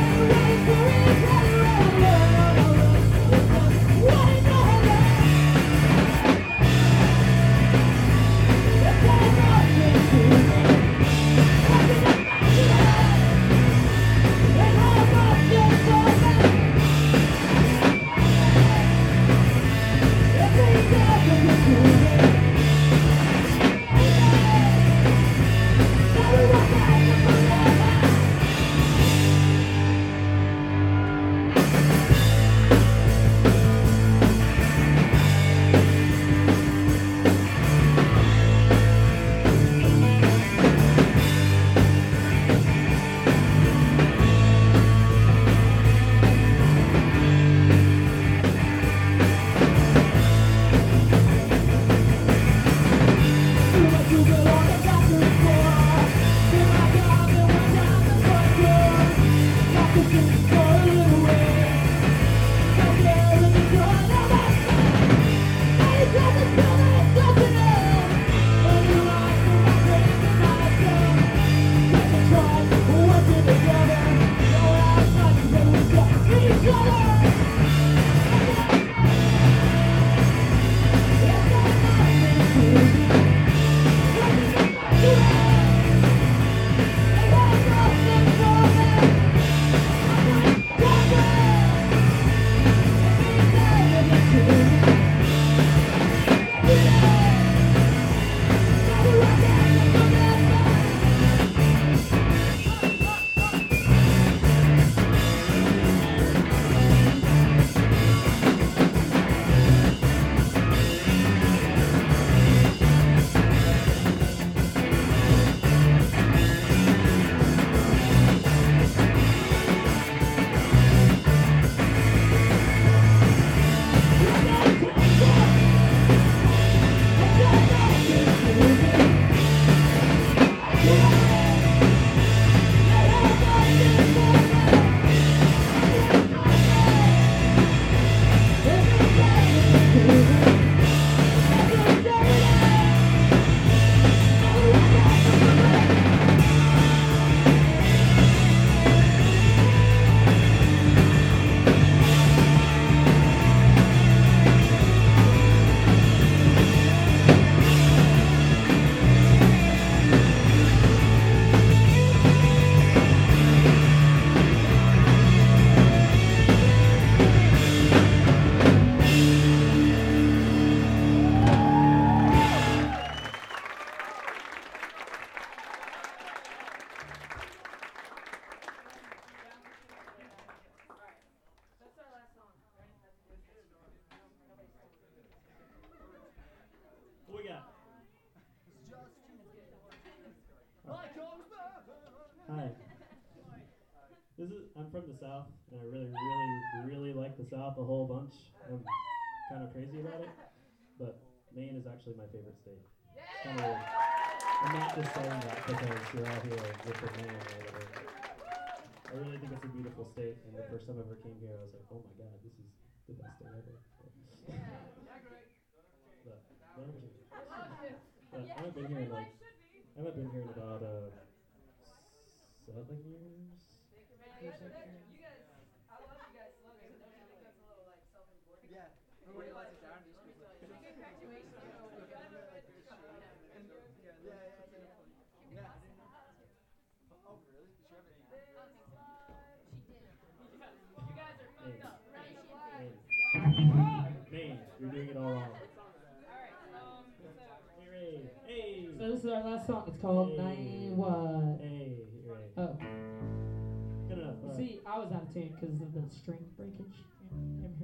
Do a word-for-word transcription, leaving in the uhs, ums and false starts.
Hi. This is I'm from the South, and I really, really, really like the South a whole bunch. I'm kind of crazy about it, but Maine is actually my favorite state. It's kind of weird. I'm not just saying that because you're all here with the Maine or whatever. I really think it's a beautiful state, and the first time I ever came here, I was like, oh my god, this is the best state ever. But, but, but I haven't been here in like I haven't been here in about uh seven years. Or something. Maine, you're doing it all wrong. Hey, hey. So this is our last song. It's called Hey. Nine What? Hey, you're right. Oh. Good enough. All right. See, I was out of tune because of the string breakage. You ever